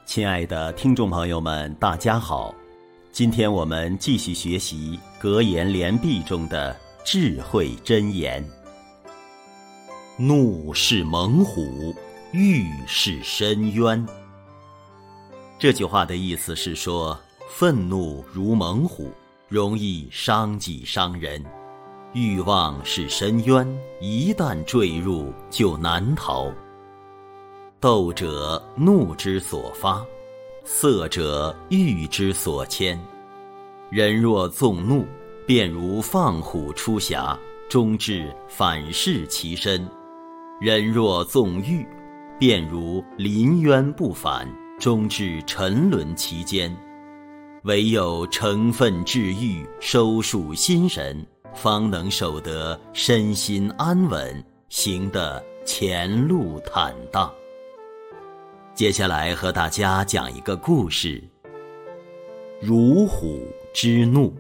亲爱的听众朋友们，大家好，今天我们继续学习格言联璧中的智慧箴言。怒是猛虎，欲是深渊。这句话的意思是说，愤怒如猛虎，容易伤己伤人；欲望是深渊，一旦坠入就难逃。斗者怒之所发，色者欲之所牵。人若纵怒，便如放虎出匣，终至反噬其身；人若纵欲，便如临渊不返，终至沉沦其间。唯有诚愤治欲，收束心神，方能守得身心安稳，行得前路坦荡。接下来和大家讲一个故事。如虎之怒。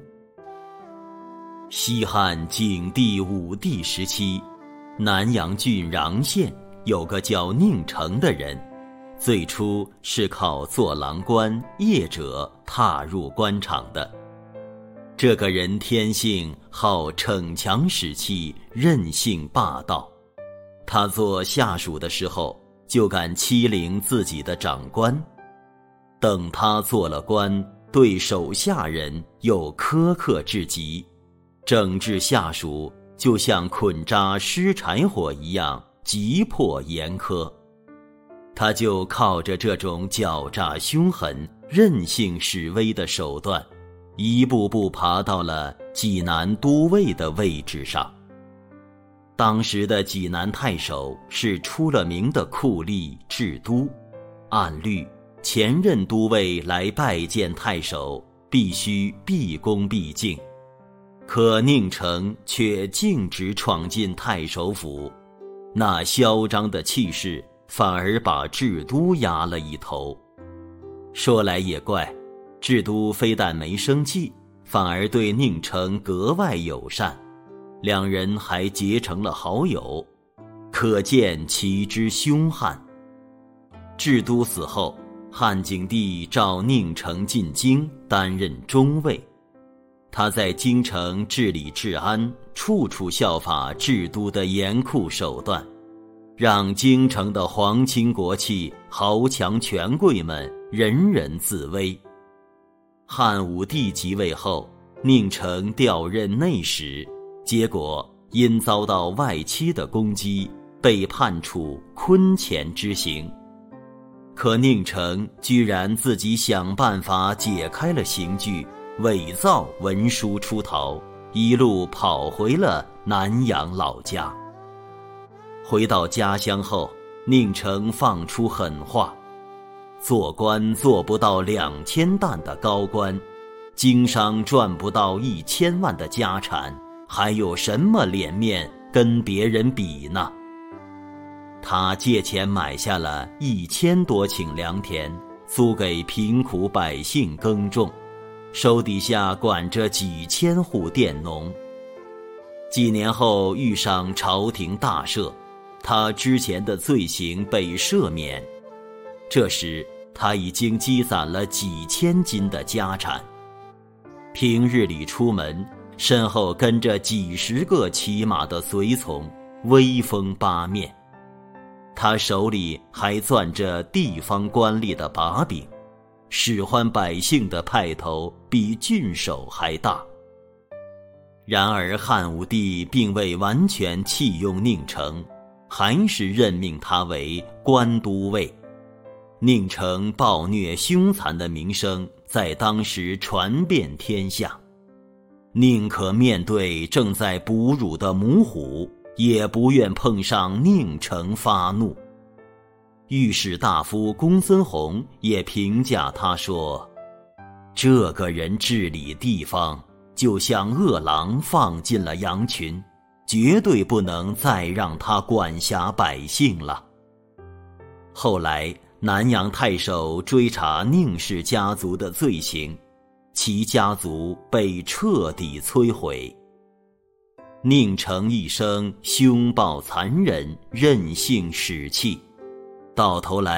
西汉景帝武帝时期，南阳郡穰县有个叫宁城的人，最初是靠做郎官、业者踏入官场的。这个人天性好逞强使气，任性霸道。他做下属的时候，就敢欺凌自己的长官，等他做了官，对手下人又苛刻至极，整治下属就像捆扎湿柴火一样急迫严苛。他就靠着这种狡诈凶狠、任性示威的手段，一步步爬到了济南都尉的位置上。当时的济南太守是出了名的酷吏治都，按律前任都尉来拜见太守，必须毕恭毕敬。可宁城却径直闯进太守府，那嚣张的气势反而把治都压了一头。说来也怪，治都非但没生气，反而对宁城格外友善，两人还结成了好友，可见其之凶悍。治都死后，汉景帝召宁城进京担任中尉。他在京城治理治安，处处效法治都的严酷手段，让京城的皇亲国戚、豪强权贵们人人自危。汉武帝即位后，宁城调任内史，结果因遭到外戚的攻击，被判处坤钱之刑。可宁城居然自己想办法解开了刑具，伪造文书出逃，一路跑回了南阳老家。回到家乡后，宁城放出狠话：做官做不到2000担的高官，经商赚不到1000万的家产，还有什么脸面跟别人比呢？他借钱买下了1000多顷良田，租给贫苦百姓耕种，手底下管着几千户佃农。几年后遇上朝廷大赦，他之前的罪行被赦免。这时他已经积攒了几千斤的家产，平日里出门，身后跟着几10个骑马的随从，威风八面。他手里还攥着地方官吏的把柄，使唤百姓的派头比郡守还大。然而汉武帝并未完全弃用宁城，还是任命他为官都尉。宁城暴虐凶残的名声在当时传遍天下，宁可面对正在哺乳的母虎，也不愿碰上宁城发怒。御史大夫公孙弘也评价他说：这个人治理地方，就像饿狼放进了羊群，绝对不能再让他管辖百姓了。后来南阳太守追查宁氏家族的罪行，其家族被彻底摧毁。宁城一生凶暴残忍，任性使气，到头来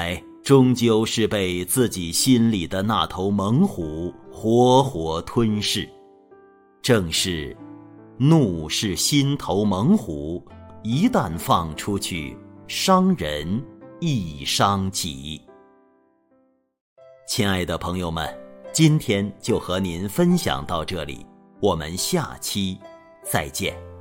终究是被自己心里的那头猛虎活活吞噬。正是怒是心头猛虎，一旦放出去，伤人亦伤己。亲爱的朋友们，今天就和您分享到这里，我们下期再见。